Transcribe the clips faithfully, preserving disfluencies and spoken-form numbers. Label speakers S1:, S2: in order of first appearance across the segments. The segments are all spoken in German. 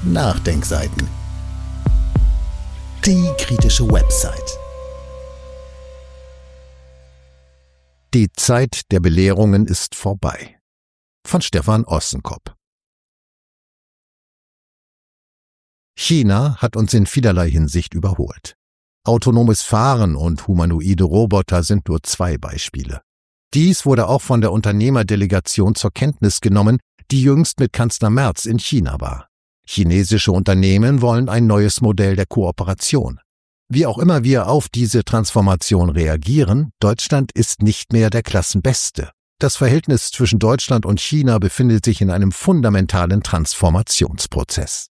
S1: Nachdenkseiten. Die kritische Website.
S2: Die Zeit der Belehrungen ist vorbei. Von Stefan Ossenkop. China hat uns in vielerlei Hinsicht überholt. Autonomes Fahren und humanoide Roboter sind nur zwei Beispiele. Dies wurde auch von der Unternehmerdelegation zur Kenntnis genommen, die jüngst mit Kanzler Merz in China war. Chinesische Unternehmen wollen ein neues Modell der Kooperation. Wie auch immer wir auf diese Transformation reagieren, Deutschland ist nicht mehr der Klassenbeste. Das Verhältnis zwischen Deutschland und China befindet sich in einem fundamentalen Transformationsprozess.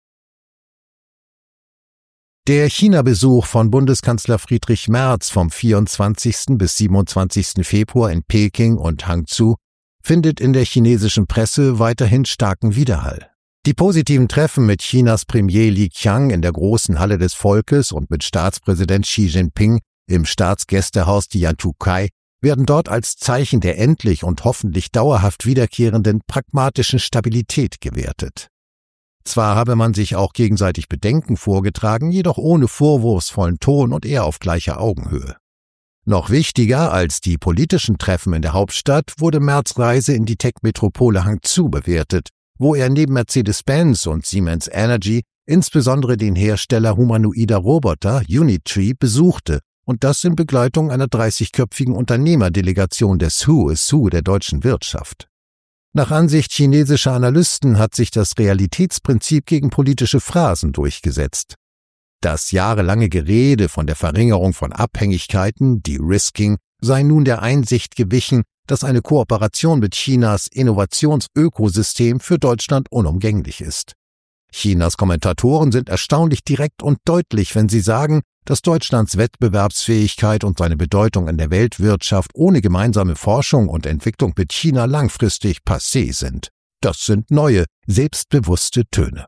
S2: Der China-Besuch von Bundeskanzler Friedrich Merz vom vierundzwanzigsten bis siebenundzwanzigsten Februar in Peking und Hangzhou findet in der chinesischen Presse weiterhin starken Widerhall. Die positiven Treffen mit Chinas Premier Li Qiang in der großen Halle des Volkes und mit Staatspräsident Xi Jinping im Staatsgästehaus Diantukai werden dort als Zeichen der endlich und hoffentlich dauerhaft wiederkehrenden pragmatischen Stabilität gewertet. Zwar habe man sich auch gegenseitig Bedenken vorgetragen, jedoch ohne vorwurfsvollen Ton und eher auf gleicher Augenhöhe. Noch wichtiger als die politischen Treffen in der Hauptstadt wurde Merz' Reise in die Tech-Metropole Hangzhou bewertet, wo er neben Mercedes-Benz und Siemens Energy insbesondere den Hersteller humanoider Roboter Unitree besuchte und das in Begleitung einer dreißigköpfigen Unternehmerdelegation des Who is Who der deutschen Wirtschaft. Nach Ansicht chinesischer Analysten hat sich das Realitätsprinzip gegen politische Phrasen durchgesetzt. Das jahrelange Gerede von der Verringerung von Abhängigkeiten, De-Risking, sei nun der Einsicht gewichen, dass eine Kooperation mit Chinas Innovationsökosystem für Deutschland unumgänglich ist. Chinas Kommentatoren sind erstaunlich direkt und deutlich, wenn sie sagen, dass Deutschlands Wettbewerbsfähigkeit und seine Bedeutung in der Weltwirtschaft ohne gemeinsame Forschung und Entwicklung mit China langfristig passé sind. Das sind neue, selbstbewusste Töne.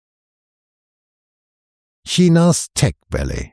S2: Chinas Tech Valley.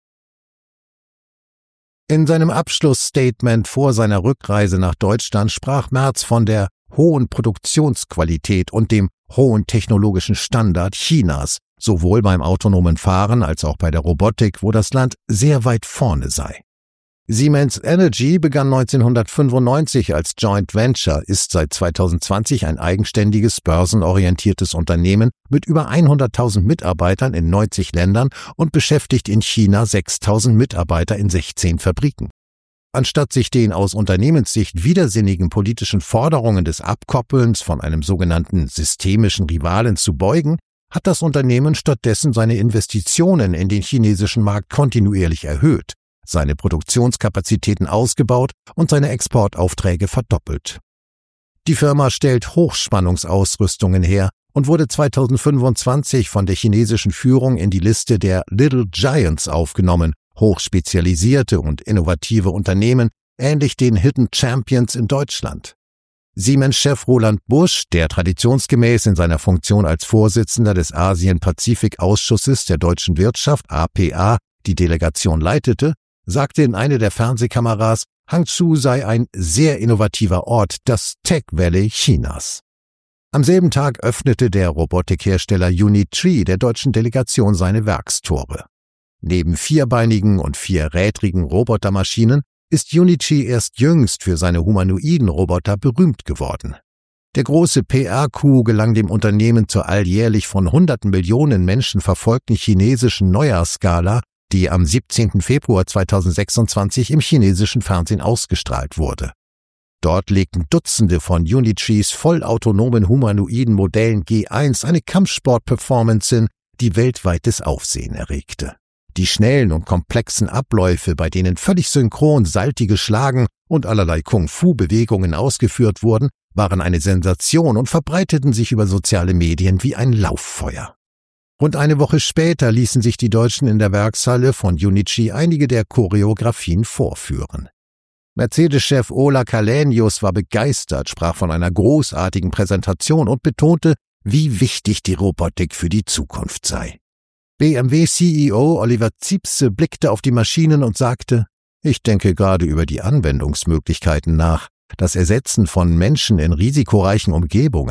S2: In seinem Abschlussstatement vor seiner Rückreise nach Deutschland sprach Merz von der hohen Produktionsqualität und dem hohen technologischen Standard Chinas, sowohl beim autonomen Fahren als auch bei der Robotik, wo das Land sehr weit vorne sei. Siemens Energy begann neunzehnhundertfünfundneunzig als Joint Venture, ist seit zweitausendzwanzig ein eigenständiges, börsenorientiertes Unternehmen mit über hunderttausend Mitarbeitern in neunzig Ländern und beschäftigt in China sechstausend Mitarbeiter in sechzehn Fabriken. Anstatt sich den aus Unternehmenssicht widersinnigen politischen Forderungen des Abkoppelns von einem sogenannten systemischen Rivalen zu beugen, hat das Unternehmen stattdessen seine Investitionen in den chinesischen Markt kontinuierlich erhöht, seine Produktionskapazitäten ausgebaut und seine Exportaufträge verdoppelt. Die Firma stellt Hochspannungsausrüstungen her und wurde zweitausendfünfundzwanzig von der chinesischen Führung in die Liste der Little Giants aufgenommen, hochspezialisierte und innovative Unternehmen, ähnlich den Hidden Champions in Deutschland. Siemens-Chef Roland Busch, der traditionsgemäß in seiner Funktion als Vorsitzender des Asien-Pazifik-Ausschusses der deutschen Wirtschaft A P A die Delegation leitete, sagte in eine der Fernsehkameras, Hangzhou sei ein sehr innovativer Ort, das Tech Valley Chinas. Am selben Tag öffnete der Robotikhersteller Unitree der deutschen Delegation seine Werkstore. Neben vierbeinigen und vierrädrigen Robotermaschinen ist Unitree erst jüngst für seine humanoiden Roboter berühmt geworden. Der große P R-Coup gelang dem Unternehmen zur alljährlich von hunderten Millionen Menschen verfolgten chinesischen Neujahrsgala, die am siebzehnten Februar zweitausendsechsundzwanzig im chinesischen Fernsehen ausgestrahlt wurde. Dort legten Dutzende von Unitrees vollautonomen humanoiden Modellen G eins eine Kampfsport-Performance hin, die weltweites Aufsehen erregte. Die schnellen und komplexen Abläufe, bei denen völlig synchron saltige Schlagen und allerlei Kung-Fu-Bewegungen ausgeführt wurden, waren eine Sensation und verbreiteten sich über soziale Medien wie ein Lauffeuer. Rund eine Woche später ließen sich die Deutschen in der Werkshalle von Unitree einige der Choreografien vorführen. Mercedes-Chef Ola Källenius war begeistert, sprach von einer großartigen Präsentation und betonte, wie wichtig die Robotik für die Zukunft sei. B M W-C E O Oliver Zipse blickte auf die Maschinen und sagte, ich denke gerade über die Anwendungsmöglichkeiten nach, das Ersetzen von Menschen in risikoreichen Umgebungen,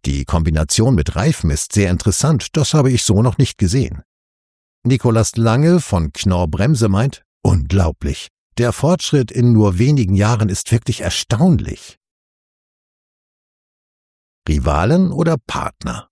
S2: Die Kombination mit Reifen ist sehr interessant, das habe ich so noch nicht gesehen. Nikolaus Lange von Knorr Bremse meint, unglaublich, der Fortschritt in nur wenigen Jahren ist wirklich erstaunlich. Rivalen oder Partner?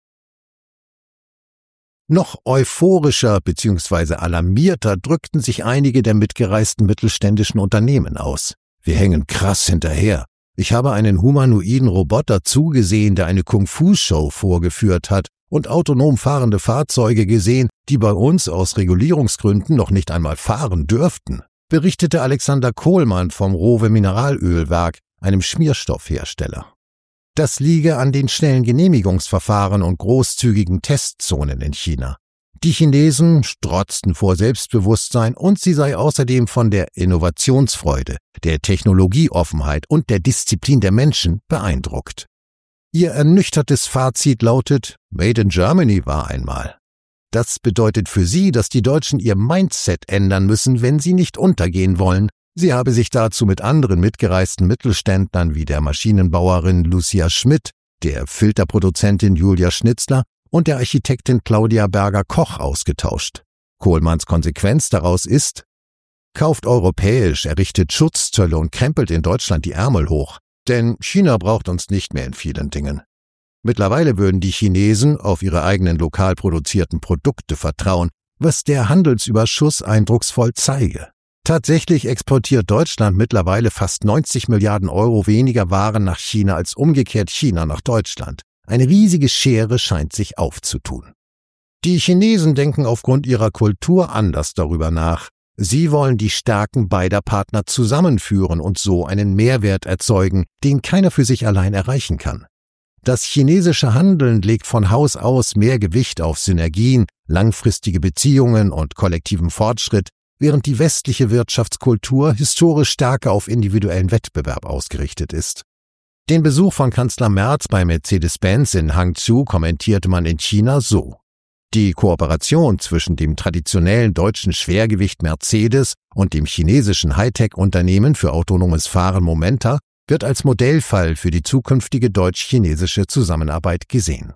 S2: Noch euphorischer bzw. alarmierter drückten sich einige der mitgereisten mittelständischen Unternehmen aus. Wir hängen krass hinterher. Ich habe einen humanoiden Roboter zugesehen, der eine Kung-Fu-Show vorgeführt hat und autonom fahrende Fahrzeuge gesehen, die bei uns aus Regulierungsgründen noch nicht einmal fahren dürften, berichtete Alexander Kohlmann vom Rowe Mineralölwerk, einem Schmierstoffhersteller. Das liege an den schnellen Genehmigungsverfahren und großzügigen Testzonen in China. Die Chinesen strotzten vor Selbstbewusstsein und sie sei außerdem von der Innovationsfreude, der Technologieoffenheit und der Disziplin der Menschen beeindruckt. Ihr ernüchtertes Fazit lautet, Made in Germany war einmal. Das bedeutet für sie, dass die Deutschen ihr Mindset ändern müssen, wenn sie nicht untergehen wollen. Sie habe sich dazu mit anderen mitgereisten Mittelständlern wie der Maschinenbauerin Lucia Schmidt, der Filterproduzentin Julia Schnitzler und der Architektin Claudia Berger-Koch ausgetauscht. Kohlmanns Konsequenz daraus ist, kauft europäisch, errichtet Schutzzölle und krempelt in Deutschland die Ärmel hoch, denn China braucht uns nicht mehr in vielen Dingen. Mittlerweile würden die Chinesen auf ihre eigenen lokal produzierten Produkte vertrauen, was der Handelsüberschuss eindrucksvoll zeige. Tatsächlich exportiert Deutschland mittlerweile fast neunzig Milliarden Euro weniger Waren nach China als umgekehrt China nach Deutschland. Eine riesige Schere scheint sich aufzutun. Die Chinesen denken aufgrund ihrer Kultur anders darüber nach. Sie wollen die Stärken beider Partner zusammenführen und so einen Mehrwert erzeugen, den keiner für sich allein erreichen kann. Das chinesische Handeln legt von Haus aus mehr Gewicht auf Synergien, langfristige Beziehungen und kollektiven Fortschritt, während die westliche Wirtschaftskultur historisch stärker auf individuellen Wettbewerb ausgerichtet ist. Den Besuch von Kanzler Merz bei Mercedes-Benz in Hangzhou kommentierte man in China so: Die Kooperation zwischen dem traditionellen deutschen Schwergewicht Mercedes und dem chinesischen Hightech-Unternehmen für autonomes Fahren Momenta wird als Modellfall für die zukünftige deutsch-chinesische Zusammenarbeit gesehen.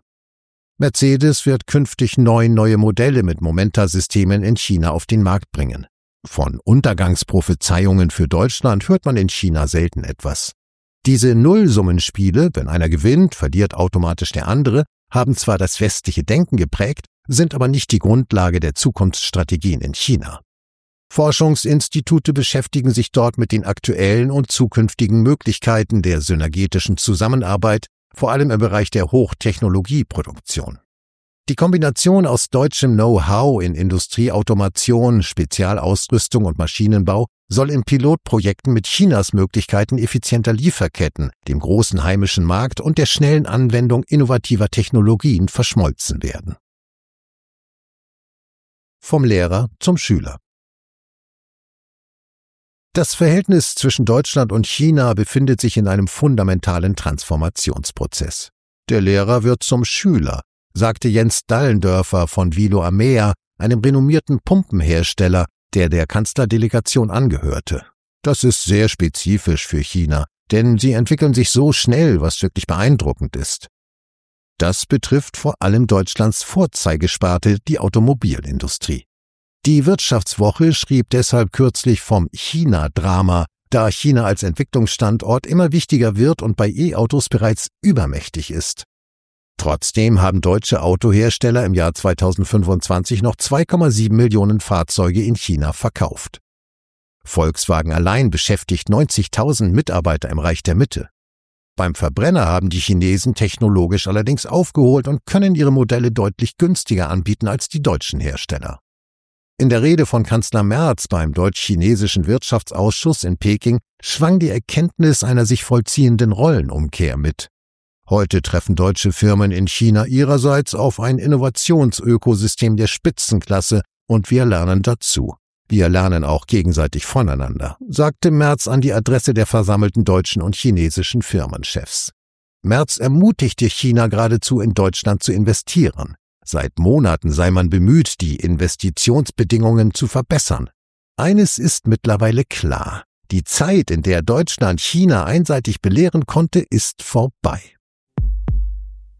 S2: Mercedes wird künftig neun neue Modelle mit Momenta-Systemen in China auf den Markt bringen. Von Untergangsprophezeiungen für Deutschland hört man in China selten etwas. Diese Nullsummenspiele, wenn einer gewinnt, verliert automatisch der andere, haben zwar das westliche Denken geprägt, sind aber nicht die Grundlage der Zukunftsstrategien in China. Forschungsinstitute beschäftigen sich dort mit den aktuellen und zukünftigen Möglichkeiten der synergetischen Zusammenarbeit, vor allem im Bereich der Hochtechnologieproduktion. Die Kombination aus deutschem Know-how in Industrieautomation, Spezialausrüstung und Maschinenbau soll in Pilotprojekten mit Chinas Möglichkeiten effizienter Lieferketten, dem großen heimischen Markt und der schnellen Anwendung innovativer Technologien verschmolzen werden. Vom Lehrer zum Schüler. Das Verhältnis zwischen Deutschland und China befindet sich in einem fundamentalen Transformationsprozess. Der Lehrer wird zum Schüler, sagte Jens Dallendörfer von Vilo Amea, einem renommierten Pumpenhersteller, der der Kanzlerdelegation angehörte. Das ist sehr spezifisch für China, denn sie entwickeln sich so schnell, was wirklich beeindruckend ist. Das betrifft vor allem Deutschlands Vorzeigesparte, die Automobilindustrie. Die Wirtschaftswoche schrieb deshalb kürzlich vom China-Drama, da China als Entwicklungsstandort immer wichtiger wird und bei E-Autos bereits übermächtig ist. Trotzdem haben deutsche Autohersteller im Jahr zweitausendfünfundzwanzig noch zwei Komma sieben Millionen Fahrzeuge in China verkauft. Volkswagen allein beschäftigt neunzigtausend Mitarbeiter im Reich der Mitte. Beim Verbrenner haben die Chinesen technologisch allerdings aufgeholt und können ihre Modelle deutlich günstiger anbieten als die deutschen Hersteller. In der Rede von Kanzler Merz beim deutsch-chinesischen Wirtschaftsausschuss in Peking schwang die Erkenntnis einer sich vollziehenden Rollenumkehr mit. Heute treffen deutsche Firmen in China ihrerseits auf ein Innovationsökosystem der Spitzenklasse und wir lernen dazu. Wir lernen auch gegenseitig voneinander, sagte Merz an die Adresse der versammelten deutschen und chinesischen Firmenchefs. Merz ermutigte China geradezu, in Deutschland zu investieren. Seit Monaten sei man bemüht, die Investitionsbedingungen zu verbessern. Eines ist mittlerweile klar: Die Zeit, in der Deutschland China einseitig belehren konnte, ist vorbei.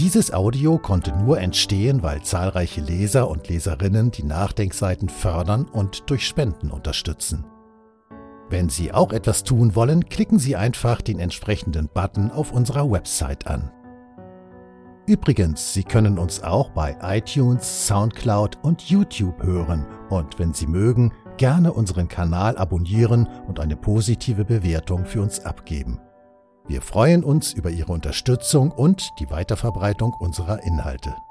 S2: Dieses Audio konnte nur entstehen, weil zahlreiche Leser und Leserinnen die Nachdenkseiten fördern und durch Spenden unterstützen. Wenn Sie auch etwas tun wollen, klicken Sie einfach den entsprechenden Button auf unserer Website an. Übrigens, Sie können uns auch bei iTunes, Soundcloud und YouTube hören und wenn Sie mögen, gerne unseren Kanal abonnieren und eine positive Bewertung für uns abgeben. Wir freuen uns über Ihre Unterstützung und die Weiterverbreitung unserer Inhalte.